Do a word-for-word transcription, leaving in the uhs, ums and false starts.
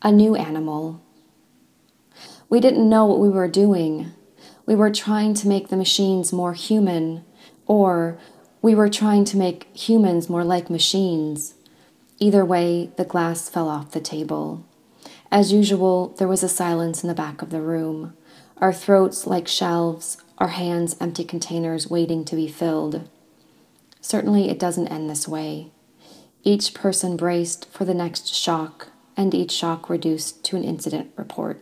A new animal. We didn't know what we were doing. We were trying to make the machines more human, or we were trying to make humans more like machines. Either way, the glass fell off the table. As usual, there was a silence in the back of the room, our throats like shelves, our hands empty containers waiting to be filled. Certainly it doesn't end this way. Each person braced for the next shock, and each shock reduced to an incident report.